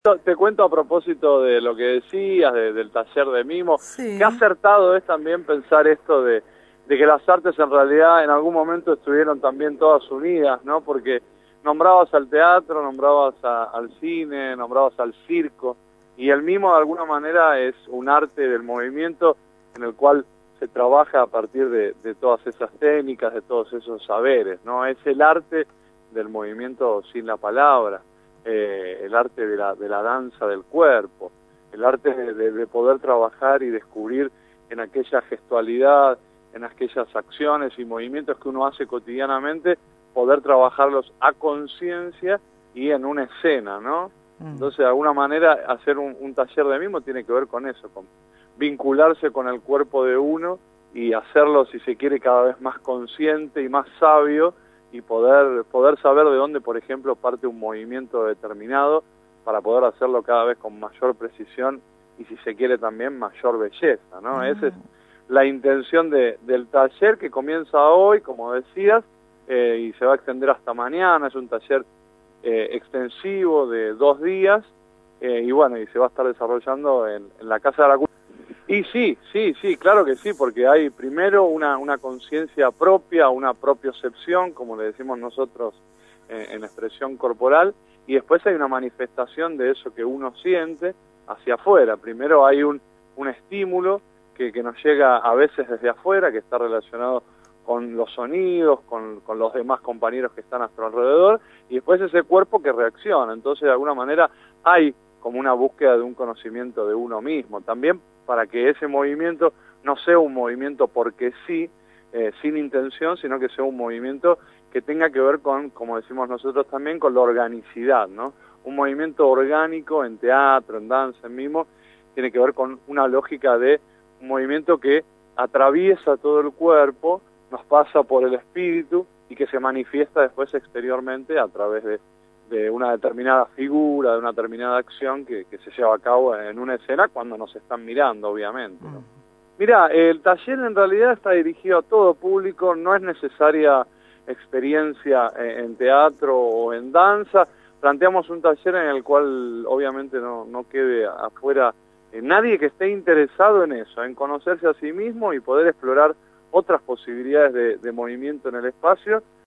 Te cuento a propósito de lo que decías, del taller de mimo, qué Sí. acertado es también pensar esto de que las artes en realidad en algún momento estuvieron también todas unidas, ¿no? Porque nombrabas al teatro, nombrabas al cine, nombrabas al circo, y el mimo de alguna manera es un arte del movimiento en el cual se trabaja a partir de todas esas técnicas, de todos esos saberes, ¿no? Es el arte del movimiento sin la palabra. El arte de la danza del cuerpo, el arte de poder trabajar y descubrir en aquella gestualidad, en aquellas acciones y movimientos que uno hace cotidianamente, poder trabajarlos a conciencia y en una escena, ¿no? Mm. Entonces, de alguna manera, hacer un taller de mimo tiene que ver con eso, con vincularse con el cuerpo de uno y hacerlo, si se quiere, cada vez más consciente y más sabio, y poder saber de dónde, por ejemplo, parte un movimiento determinado para poder hacerlo cada vez con mayor precisión y, si se quiere, también mayor belleza, ¿no? Esa es Ah. la intención del taller, que comienza hoy, como decías, y se va a extender hasta mañana. Es un taller extensivo de 2 días, y bueno, y se va a estar desarrollando en la Casa de la Cultura. Y sí, claro que sí, porque hay primero una conciencia propia, una propiocepción, como le decimos nosotros en expresión corporal, y después hay una manifestación de eso que uno siente hacia afuera. Primero hay un estímulo que nos llega a veces desde afuera, que está relacionado con los sonidos, con los demás compañeros que están a nuestro alrededor, y después ese cuerpo que reacciona. Entonces, de alguna manera, hay como una búsqueda de un conocimiento de uno mismo, también para que ese movimiento no sea un movimiento porque sí, sin intención, sino que sea un movimiento que tenga que ver con, como decimos nosotros también, con la organicidad, ¿no? Un movimiento orgánico en teatro, en danza, en mimo, tiene que ver con una lógica de un movimiento que atraviesa todo el cuerpo, nos pasa por el espíritu y que se manifiesta después exteriormente a través de una determinada figura, de una determinada acción que se lleva a cabo en una escena cuando nos están mirando, obviamente, ¿no? Mm. Mira, el taller en realidad está dirigido a todo público, no es necesaria experiencia en teatro o en danza. Planteamos un taller en el cual obviamente no quede afuera nadie que esté interesado en eso, en conocerse a sí mismo y poder explorar otras posibilidades de movimiento en el espacio,